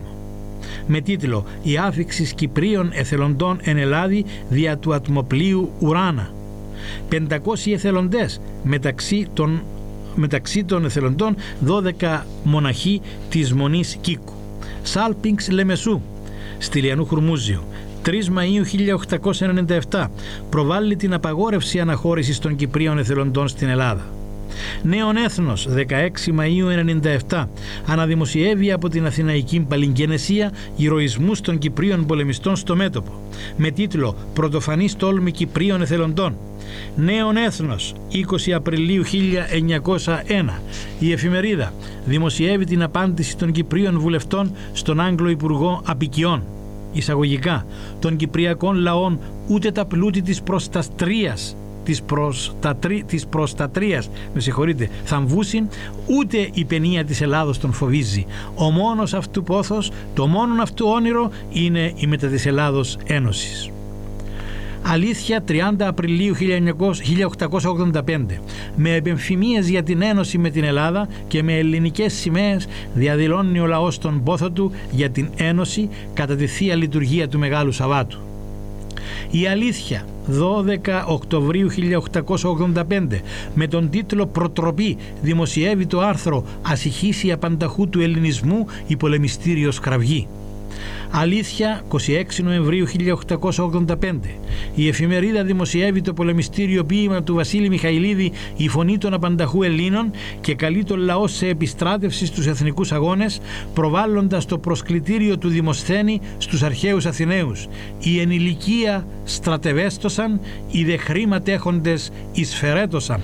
Με τίτλο «Η άφιξη Κυπρίων εθελοντών εν Ελλάδη δια του ατμοπλίου Ουράνα». πεντακόσιοι εθελοντές, μεταξύ των, μεταξύ των εθελοντών δώδεκα μοναχοί της Μονής Κίκου. Σάλπινγκς Λεμεσού, Στυλιανού Χουρμούζιου, τρεις Μαΐου χίλια οκτακόσια ενενήντα επτά προβάλλει την απαγόρευση αναχώρησης των Κυπρίων εθελοντών στην Ελλάδα. Νέον Έθνος, δεκαέξι Μαΐου ενενήντα επτά, αναδημοσιεύει από την Αθηναϊκή Παλιγγενεσία ηρωισμούς των Κυπρίων πολεμιστών στο μέτωπο, με τίτλο «Πρωτοφανής τόλμη Κυπρίων εθελοντών». Νέον Έθνος, είκοσι Απριλίου χίλια εννιακόσια ένα, η εφημερίδα δημοσιεύει την απάντηση των Κυπρίων βουλευτών στον Άγγλο Υπουργό Απικιών. Εισαγωγικά, των Κυπριακών λαών ούτε τα πλούτη της προστατρίας της, προστατρί, της προστατρίας με συγχωρείτε, θαμβούσιν, ούτε η παινία της Ελλάδος τον φοβίζει. Ο μόνος αυτού πόθος, το μόνον αυτού όνειρο είναι η μετα της Ελλάδος ένωσης. Αλήθεια, τριάντα Απριλίου χίλια οκτακόσια ογδόντα πέντε, με επεμφημίες για την ένωση με την Ελλάδα και με ελληνικές σημαίες διαδηλώνει ο λαός τον πόθο του για την ένωση κατά τη Θεία Λειτουργία του Μεγάλου Σαββάτου. Η Αλήθεια, δώδεκα Οκτωβρίου χίλια οκτακόσια ογδόντα πέντε, με τον τίτλο «Προτροπή» δημοσιεύει το άρθρο «Ασυχήσια απανταχού του ελληνισμού η πολεμιστήριος κραυγή». Αλήθεια, είκοσι έξι Νοεμβρίου χίλια οκτακόσια ογδόντα πέντε, η εφημερίδα δημοσιεύει το πολεμιστήριο ποίημα του Βασίλη Μιχαηλίδη «Η φωνή των απανταχού Ελλήνων» και καλεί τον λαό σε επιστράτευση στους εθνικούς αγώνες, προβάλλοντας το προσκλητήριο του Δημοσθένη στους αρχαίους Αθηναίους. «Η ενηλικία στρατευέστοσαν, οι δε χρήματέχοντες εισφερέτωσαν».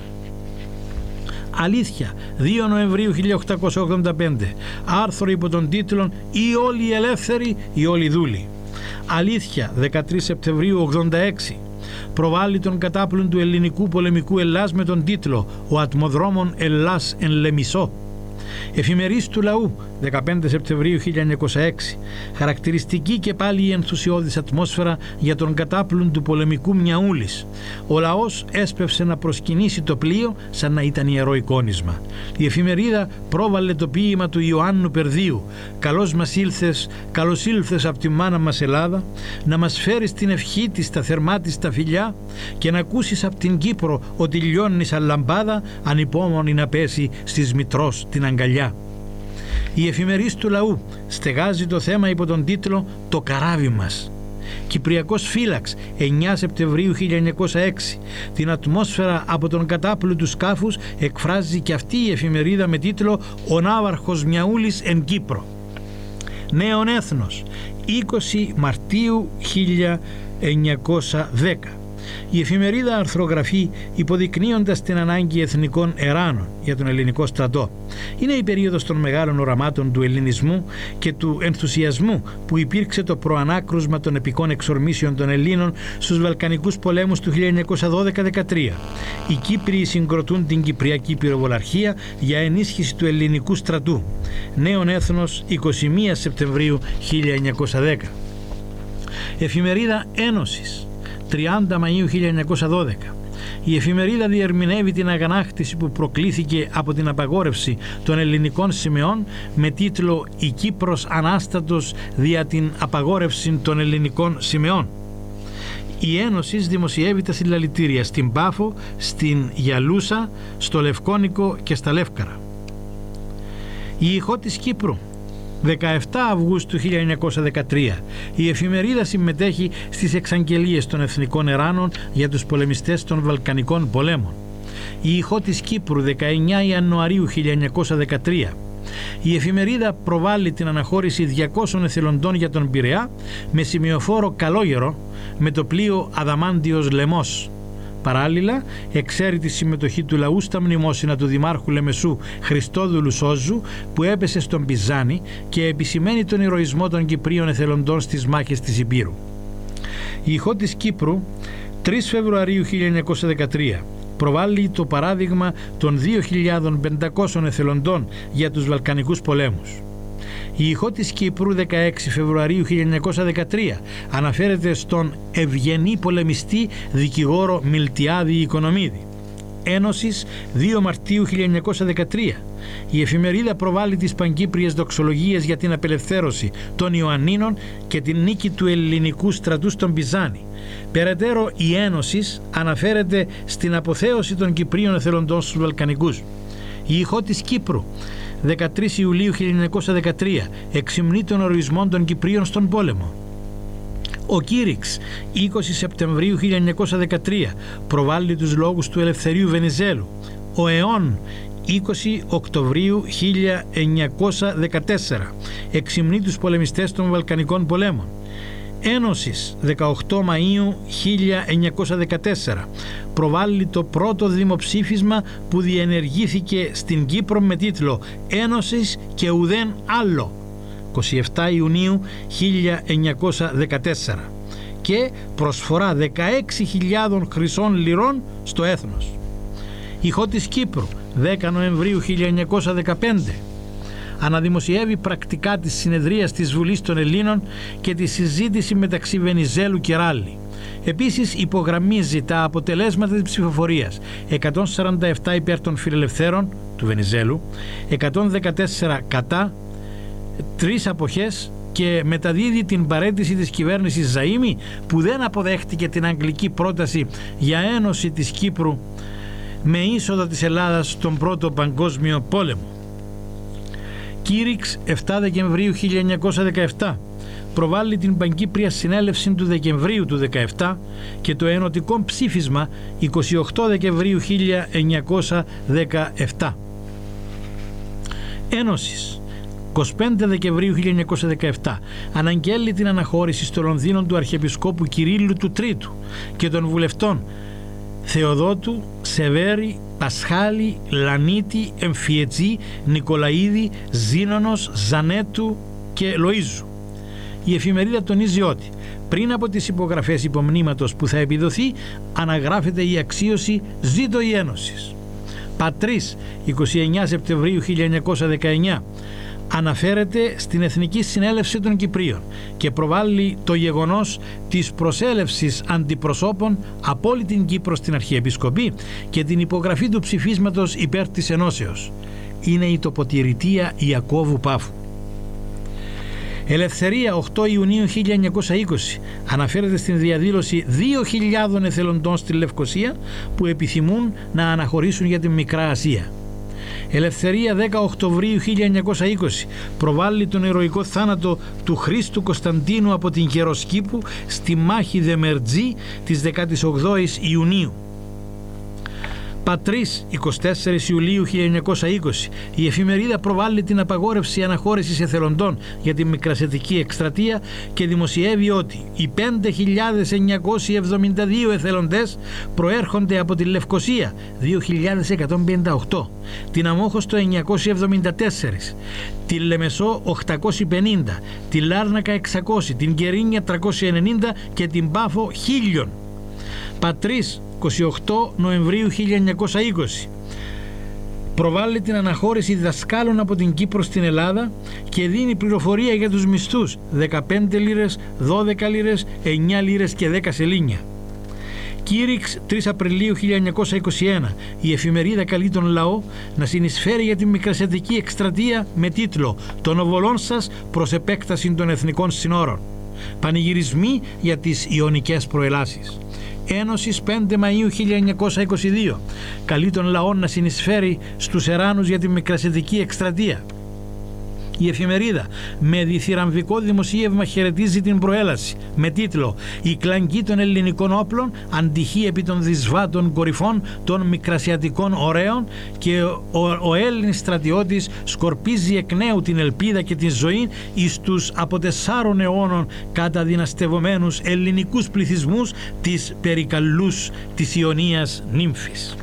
Αλήθεια, δύο Νοεμβρίου χίλια οκτακόσια ογδόντα πέντε, άρθρο υπό τον τίτλο «Ή όλοι οι ελεύθεροι, ή όλοι οι δούλοι». Αλήθεια, δεκατρείς Σεπτεμβρίου ογδόντα έξι, προβάλλει τον κατάπλουν του ελληνικού πολεμικού Ελλάς με τον τίτλο «Ο ατμοδρόμων Ελλάς εν Λεμισό». Εφημερής του λαού, δεκαπέντε Σεπτεμβρίου χίλια εννιακόσια έξι, χαρακτηριστική και πάλι η ενθουσιώδης ατμόσφαιρα για τον κατάπλουν του πολεμικού Μιαούλης. Ο λαός έσπευσε να προσκυνήσει το πλοίο σαν να ήταν ιερό εικόνισμα. Η εφημερίδα πρόβαλε το ποίημα του Ιωάννου Περδίου «Καλώς μας ήλθες, καλώς ήλθες από τη μάνα μας Ελλάδα, να μας φέρεις την ευχή της στα θερμά της τα φιλιά και να ακούσεις από την Κύπρο ότι λιώνει σαν λαμπάδα, ανυπόμονη να πέσει στις μητρός την αγκαλιά». Η εφημερής του λαού στεγάζει το θέμα υπό τον τίτλο «Το καράβι μας». Κυπριακός φύλαξ, εννέα Σεπτεμβρίου χίλια εννιακόσια έξι. Την ατμόσφαιρα από τον κατάπλου του σκάφους εκφράζει και αυτή η εφημερίδα με τίτλο «Ο ναύαρχος Μιαούλης εν Κύπρο». Νέον Έθνος, είκοσι Μαρτίου χίλια εννιακόσια δέκα. Η εφημερίδα αρθρογραφεί υποδεικνύοντας την ανάγκη εθνικών εράνων για τον ελληνικό στρατό. Είναι η περίοδος των μεγάλων οραμάτων του ελληνισμού και του ενθουσιασμού που υπήρξε το προανάκρουσμα των επικών εξορμήσεων των Ελλήνων στους Βαλκανικούς πολέμους του χίλια εννιακόσια δώδεκα δεκατρία. Οι Κύπριοι συγκροτούν την Κυπριακή Πυροβολαρχία για ενίσχυση του ελληνικού στρατού. Νέον Έθνος, εικοστή πρώτη Σεπτεμβρίου χίλια εννιακόσια δέκα. Εφημερίδα Ένωσης, τριάντα Μαΐου χίλια εννιακόσια δώδεκα. Η εφημερίδα διερμηνεύει την αγανάκτηση που προκλήθηκε από την απαγόρευση των ελληνικών σημεών με τίτλο «Η Κύπρος Ανάστατος δια την απαγόρευση των ελληνικών σημεών». Η Ένωση δημοσιεύει τα συλλαλητήρια στην Πάφο, στην Γιαλούσα, στο Λευκόνικο και στα Λεύκαρα. Η Ηχό της Κύπρου, δεκαεφτά Αυγούστου χίλια εννιακόσια δεκατρία. Η εφημερίδα συμμετέχει στις εξαγγελίες των εθνικών εράνων για τους πολεμιστές των Βαλκανικών πολέμων. Η Ηχό της Κύπρου, δεκαεννέα Ιανουαρίου χίλια εννιακόσια δεκατρία. Η εφημερίδα προβάλλει την αναχώρηση διακόσιων εθελοντών για τον Πειραιά με σημειοφόρο Καλόγερο με το πλοίο Αδαμάντιος Λεμός. Παράλληλα, εξαίρει τη συμμετοχή του λαού στα μνημόσυνα του Δημάρχου Λεμεσού Χριστόδουλου Σόζου που έπεσε στον Πιζάνη και επισημαίνει τον ηρωισμό των Κυπρίων εθελοντών στις μάχες της Υπήρου. Η Ηχό της Κύπρου, τρεις Φεβρουαρίου χίλια εννιακόσια δεκατρία, προβάλλει το παράδειγμα των δύο χιλιάδες πεντακόσιων εθελοντών για τους Βαλκανικούς πολέμους. Η Ηχό της Κύπρου, δεκαέξι Φεβρουαρίου χίλια εννιακόσια δεκατρία, αναφέρεται στον ευγενή πολεμιστή δικηγόρο Μιλτιάδη Οικονομίδη. Ένωσης, δύο Μαρτίου χίλια εννιακόσια δεκατρία. Η εφημερίδα προβάλλει τις πανκύπριες δοξολογίες για την απελευθέρωση των Ιωαννίνων και την νίκη του ελληνικού στρατού στον Πιζάνη. Περαιτέρω, η Ένωσης αναφέρεται στην αποθέωση των Κυπρίων εθελοντών στους Βαλκανικούς. Η Ηχό της Κύπρου, δεκατρείς Ιουλίου χίλια εννιακόσια δεκατρία, εξυμνεί των ορισμών των Κυπρίων στον πόλεμο. Ο Κήρυξ είκοσι Σεπτεμβρίου χίλια εννιακόσια δεκατρία προβάλλει τους λόγους του Ελευθερίου Βενιζέλου. Ο Εών είκοσι Οκτωβρίου χίλια εννιακόσια δεκατέσσερα εξυμνεί τους πολεμιστές των Βαλκανικών πολέμων. Ένωσης δεκαοκτώ Μαΐου χίλια εννιακόσια δεκατέσσερα προβάλλει το πρώτο δημοψήφισμα που διενεργήθηκε στην Κύπρο με τίτλο «Ένωσης και ουδέν άλλο» είκοσι επτά Ιουνίου χίλια εννιακόσια δεκατέσσερα και προσφορά δεκαέξι χιλιάδων χρυσών λιρών στο έθνος. Ηχό της Κύπρου δέκα Νοεμβρίου χίλια εννιακόσια δεκαπέντε αναδημοσιεύει πρακτικά της συνεδρίας της Βουλής των Ελλήνων και τη συζήτηση μεταξύ Βενιζέλου και Ράλη. Επίσης υπογραμμίζει τα αποτελέσματα της ψηφοφορίας: εκατόν σαράντα επτά υπέρ των φιλελευθέρων του Βενιζέλου, εκατόν δεκατέσσερα κατά, τρεις αποχές, και μεταδίδει την παραίτηση της κυβέρνησης Ζαΐμι που δεν αποδέχτηκε την αγγλική πρόταση για ένωση της Κύπρου με είσοδο της Ελλάδας στον Πρώτο Παγκόσμιο Πόλεμο. Κήρυξ επτά Δεκεμβρίου χίλια εννιακόσια δεκαεπτά προβάλλει την Παγκύπρια Συνέλευση του Δεκεμβρίου του δεκαεπτά και το ενωτικό ψήφισμα είκοσι οκτώ Δεκεμβρίου χίλια εννιακόσια δεκαεπτά. Ένωσης είκοσι πέντε Δεκεμβρίου χίλια εννιακόσια δεκαεπτά αναγγέλει την αναχώρηση στο Λονδίνο του Αρχιεπισκόπου Κυρίλλου του Τρίτου και των βουλευτών Θεοδότου, Σεβέρη, Πασχάλη, Λανίτη, Εμφιετζή, Νικολαίδη, Ζήνονος, Ζανέτου και Λοΐζου. Η εφημερίδα τονίζει ότι πριν από τις υπογραφές υπομνήματος που θα επιδοθεί αναγράφεται η αξίωση «Ζήτω η Ένωσης». Πατρίς είκοσι εννέα Σεπτεμβρίου χίλια εννιακόσια δεκαεννέα αναφέρεται στην Εθνική Συνέλευση των Κυπρίων και προβάλλει το γεγονός της προσέλευσης αντιπροσώπων από όλη την Κύπρο στην Αρχιεπισκοπή και την υπογραφή του ψηφίσματος υπέρ της Ενώσεως. Είναι η τοποτηρητεία Ιακώβου Πάφου. Ελευθερία οκτώ Ιουνίου χίλια εννιακόσια είκοσι αναφέρεται στην διαδήλωση δύο χιλιάδων εθελοντών στη Λευκοσία που επιθυμούν να αναχωρήσουν για την Μικρά Ασία. Ελευθερία δέκα Οκτωβρίου χίλια εννιακόσια είκοσι προβάλλει τον ηρωικό θάνατο του Χρήστου Κωνσταντίνου από την Καιροσκήπου στη μάχη Δεμερτζή της δεκαοκτώ Ιουνίου. Πατρίς εικοστή τέταρτη Ιουλίου χίλια εννιακόσια είκοσι η εφημερίδα προβάλλει την απαγόρευση αναχώρησης εθελοντών για τη Μικρασιατική εκστρατεία και δημοσιεύει ότι οι πέντε χιλιάδες εννιακόσιοι εβδομήντα δύο εθελοντές προέρχονται από τη Λευκοσία δύο χιλιάδες εκατόν πενήντα οκτώ, την Αμόχωστο εννιακόσια εβδομήντα τέσσερα, τη Λεμεσό οκτακόσια πενήντα, τη Λάρνακα εξακόσια, την Κερίνια τριακόσια ενενήντα και την Πάφο χίλια. Πατρίς είκοσι οκτώ Νοεμβρίου χίλια εννιακόσια είκοσι προβάλλει την αναχώρηση δασκάλων από την Κύπρο στην Ελλάδα και δίνει πληροφορία για τους μισθούς δεκαπέντε λίρες, δώδεκα λίρες, εννιά λίρες και δέκα σελίνια. Κήρυξ τρεις Απριλίου χίλια εννιακόσια είκοσι ένα η εφημερίδα καλεί τον λαό να συνεισφέρει για τη Μικρασιατική εκστρατεία με τίτλο «Των οβολών σας προς επέκταση των εθνικών συνόρων». Πανηγυρισμοί για τις ιωνικές προελάσεις. Ένωσης πέντε Μαΐου χίλια εννιακόσια είκοσι δύο καλεί τον λαό να συνεισφέρει στους εράνους για τη Μικρασιατική εκστρατεία. Η εφημερίδα με διθυραμβικό δημοσίευμα χαιρετίζει την προέλαση με τίτλο «Η κλαγκή των ελληνικών όπλων αντυχεί επί των δυσβάτων κορυφών των μικρασιατικών ωραίων και ο, ο Έλληνης στρατιώτης σκορπίζει εκ νέου την ελπίδα και τη ζωή εις τους από τεσσάρων αιώνων καταδυναστευομένους ελληνικούς πληθυσμούς της περικαλούς της Ιωνίας νύμφης».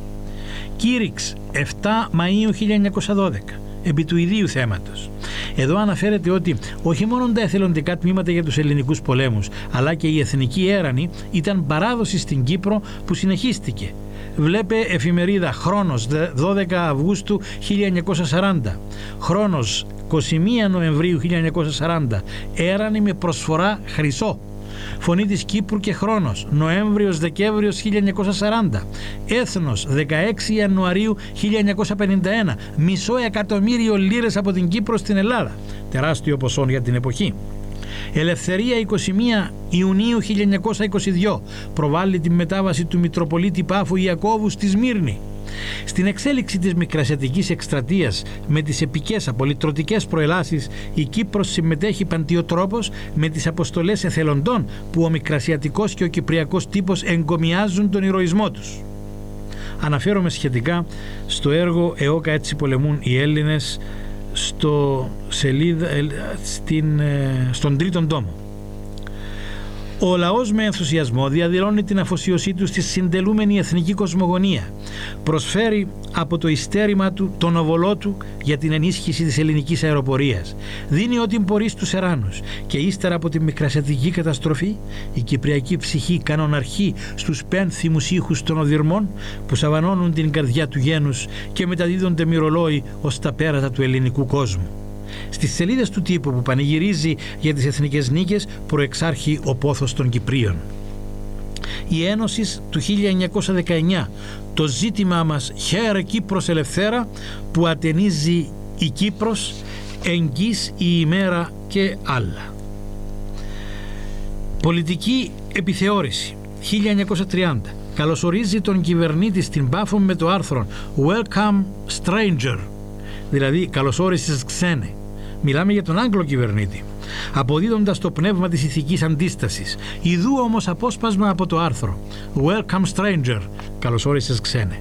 Κήρυξ επτά Μαΐου χίλια εννιακόσια δώδεκα επί του ιδίου θέματος. Εδώ αναφέρεται ότι όχι μόνο τα εθελοντικά τμήματα για τους ελληνικούς πολέμους, αλλά και η εθνική έρανη ήταν παράδοση στην Κύπρο που συνεχίστηκε. Βλέπε εφημερίδα Χρόνος δώδεκα Αυγούστου χίλια εννιακόσια σαράντα, Χρόνος είκοσι μία Νοεμβρίου χίλια εννιακόσια σαράντα, έρανη με προσφορά χρυσό. Φωνή της Κύπρου και Χρόνος, Νοέμβριος-Δεκέμβριος χίλια εννιακόσια σαράντα, Έθνος δεκαέξι Ιανουαρίου χίλια εννιακόσια πενήντα ένα, μισό εκατομμύριο λίρες από την Κύπρο στην Ελλάδα, τεράστιο ποσό για την εποχή. Ελευθερία εικοστή πρώτη Ιουνίου χίλια εννιακόσια είκοσι δύο προβάλλει τη μετάβαση του Μητροπολίτη Πάφου Ιακώβου στη Σμύρνη. Στην εξέλιξη της Μικρασιατικής εκστρατείας με τις επικές απολυτρωτικές προελάσεις, η Κύπρος συμμετέχει παντιοτρόπως με τις αποστολές εθελοντών που ο Μικρασιατικός και ο Κυπριακός τύπος εγκομιάζουν τον ηρωισμό τους. Αναφέρομαι σχετικά στο έργο «Εώκα έτσι πολεμούν οι Έλληνες» στο σελίδα, στην, στον τρίτον τόμο. Ο λαός με ενθουσιασμό διαδηλώνει την αφοσίωσή του στη συντελούμενη εθνική κοσμογονία. Προσφέρει από το ειστέρημα του τον οβολό του για την ενίσχυση της ελληνικής αεροπορίας. Δίνει ό,τι μπορεί στους εράνους και ύστερα από τη Μικρασιατική καταστροφή η κυπριακή ψυχή κανοναρχεί στους πένθυμους ήχους των οδυρμών που σαβανώνουν την καρδιά του γένους και μεταδίδονται μυρολόι ως τα πέρατα του ελληνικού κόσμου. Στις σελίδες του τύπου που πανηγυρίζει για τις εθνικές νίκες προεξάρχει ο πόθος των Κυπρίων. Η Ένωση του χίλια εννιακόσια δεκαεννιά, το ζήτημά μας «Χαίρε Κύπρος ελευθέρα» που ατενίζει η Κύπρος, εγγύς η ημέρα και άλλα. Πολιτική επιθεώρηση χίλια εννιακόσια τριάντα. Καλωσορίζει τον κυβερνήτη στην Πάφο με το άρθρο «Welcome Stranger», δηλαδή καλωσόρισες ξένε. Μιλάμε για τον Άγγλο κυβερνήτη, αποδίδοντας το πνεύμα της ηθικής αντίστασης. Ιδού όμως απόσπασμα από το άρθρο «Welcome Stranger», καλωσόρισες ξένε.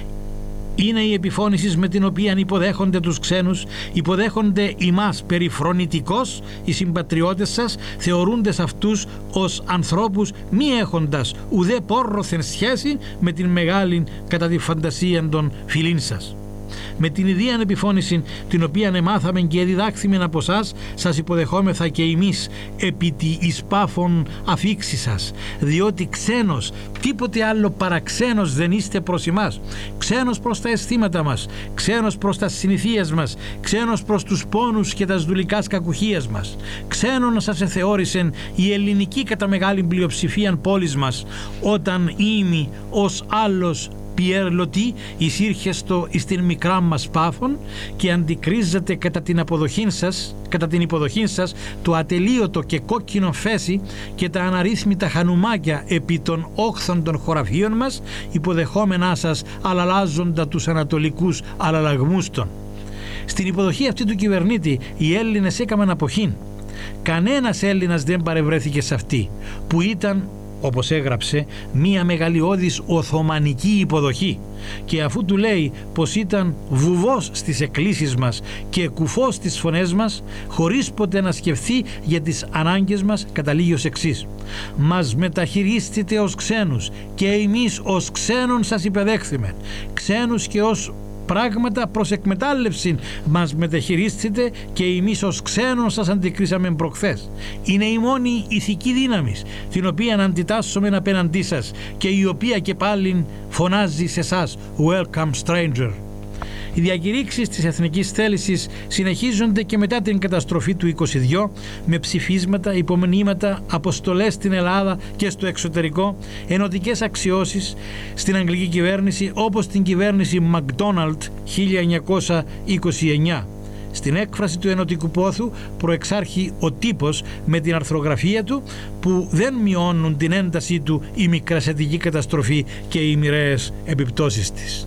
Είναι η επιφώνηση με την οποία υποδέχονται τους ξένους, υποδέχονται ημάς περιφρονητικώς οι συμπατριώτες σας, θεωρούντες αυτούς ως ανθρώπους μη έχοντας ουδέ πόρρωθεν σχέση με την μεγάλη κατά τη φαντασία των φιλήν σας. Με την ιδία επιφώνηση την οποία εμάθαμε και διδάχθημεν από σας, σας υποδεχόμεθα και εμείς επί τη εις Πάφων αφήξη σας, διότι ξένος, τίποτε άλλο παρά ξένος δεν είστε προς εμάς, ξένος προς τα αισθήματα μας, ξένος προς τα συνηθίες μας, ξένος προς τους πόνους και τα δουλικάς κακουχίας μας. Ξένον σας εθεώρησεν η ελληνική κατά μεγάλη πλειοψηφία πόλης μας, όταν ήμι ως άλλος Πιέρ Λωτή εισήρχεστο εις την μικρά μας Πάφων και αντικρίζεται κατά την αποδοχή σας, κατά την υποδοχή σας το ατελείωτο και κόκκινο φέση και τα αναρρύθμιτα χανουμάκια επί των όχθων των χωραφίων μας, υποδεχόμενά σας αλλαλάζοντα τους ανατολικούς αλλαλαγμούς των. Στην υποδοχή αυτή του κυβερνήτη οι Έλληνες έκαναν αποχήν. Κανένας Έλληνας δεν παρευρέθηκε σε αυτή, που ήταν, όπως έγραψε, μία μεγαλειώδης οθωμανική υποδοχή, και αφού του λέει πως ήταν βουβός στις εκκλήσεις μας και κουφός στις φωνές μας, χωρίς ποτέ να σκεφτεί για τις ανάγκες μας, καταλήγει ως εξής: «Μας μεταχειρίστητε ως ξένους και εμείς ως ξένων σας υπεδέχθημεν, ξένους και ως πράγματα προς εκμετάλλευση μας μεταχειρίστητε και εμείς ως ξένων σας αντικρίσαμε προχθές. Είναι η μόνη ηθική δύναμη την οποία αντιτάσσουμε απέναντί σας και η οποία και πάλι φωνάζει σε εσάς «Welcome stranger». Οι διακηρύξεις της εθνικής θέλησης συνεχίζονται και μετά την καταστροφή του είκοσι δύο με ψηφίσματα, υπομνήματα, αποστολές στην Ελλάδα και στο εξωτερικό, ενωτικές αξιώσεις στην αγγλική κυβέρνηση όπως την κυβέρνηση Μακδόναλντ χίλια εννιακόσια είκοσι εννιά. Στην έκφραση του ενωτικού πόθου προεξάρχει ο τύπος με την αρθρογραφία του που δεν μειώνουν την έντασή του η μικρασιατική καταστροφή και οι μοιραίες επιπτώσεις της.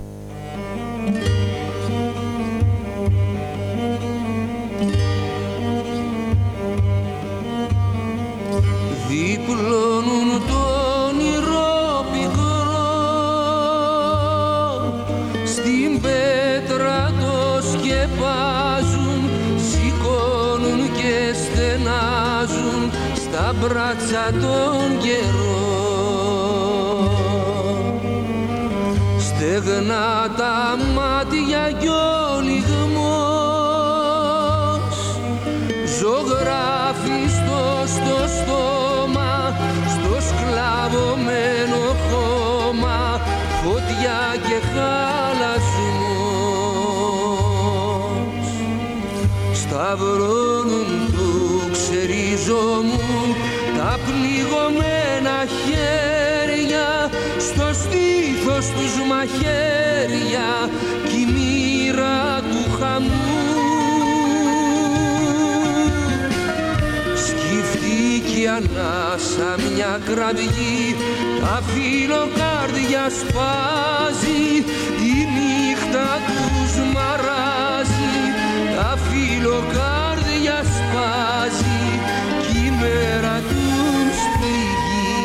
Διπλώνουν το όνειρο πικρό, στην πέτρα το σκεπάζουν, σηκώνουν και στενάζουν στα μπράτσα τον καιρό. Στεγνά τα μάτια κι ο λιγμός ζωγράφει στο στο στόμα, στο σκλαβωμένο χώμα, φωτιά και χαλασμός. Σταυρώνουν του ξερίζομουν τα πληγωμένα χέρια, στο στήθος τους μαχαίρια κι η μοίρα του χαμού. Σκυφτή κι ανάσα μια κραυγή, τα φιλοκάρδια σπάζει, η νύχτα τους μαράζει, τα φιλοκάρδια σπάζει κι η μέρα τους πληγεί.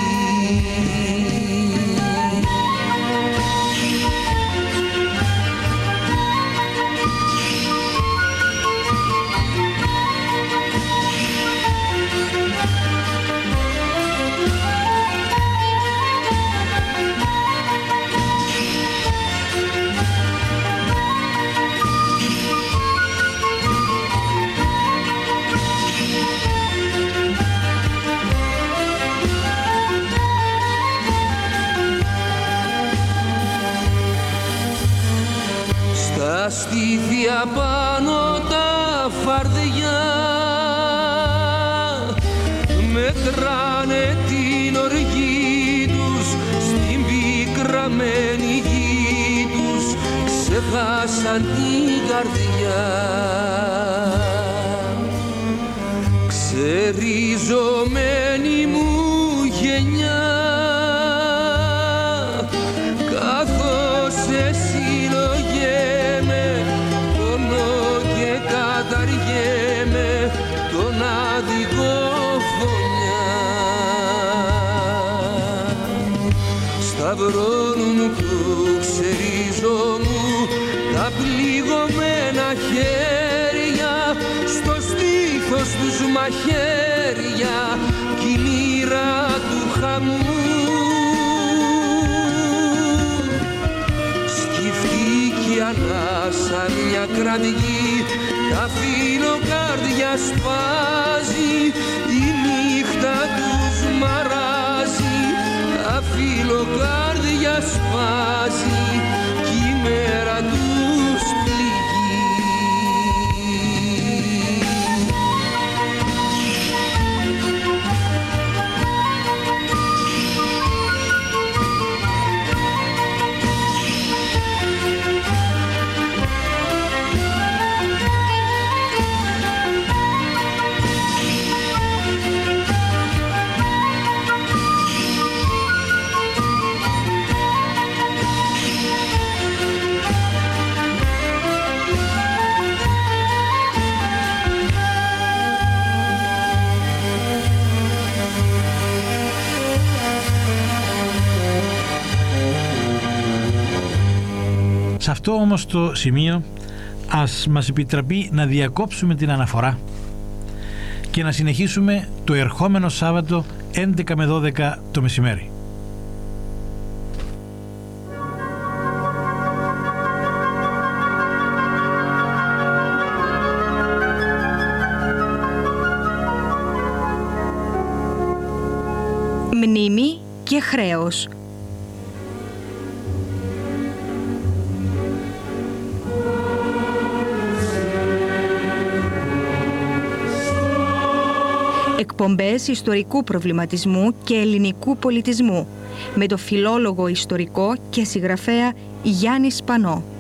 Στα στήθια πάνω τα φαρδιά μετράνε την οργή τους, στην πικραμένη γη τους ξεχάσαν την καρδιά. Ξεριζωμένη μου γενιά, καθώς σε συλλογέμαι, πονώ και καταργέμαι τον άδικο φωνιά. Σταυρώνουν του ξεριζωμού τα πληγωμένα χέρια, στο στήθος τους μαχαίρια κι η μοίρα του χαμού. Σκυφτή κι ανάσα μια κραυγή, τα φιλοκάρδια σπάζει, η νύχτα τους μαράζει, τα φιλοκάρδια σπάζει κι η μέρα τους πληγεί. Σε αυτό όμως το σημείο ας μας επιτραπεί να διακόψουμε την αναφορά και να συνεχίσουμε το ερχόμενο Σάββατο έντεκα με δώδεκα το μεσημέρι. Μνήμη και χρέος. Εκπομπές ιστορικού προβληματισμού και ελληνικού πολιτισμού με το φιλόλογο, ιστορικό και συγγραφέα Γιάννη Σπανό.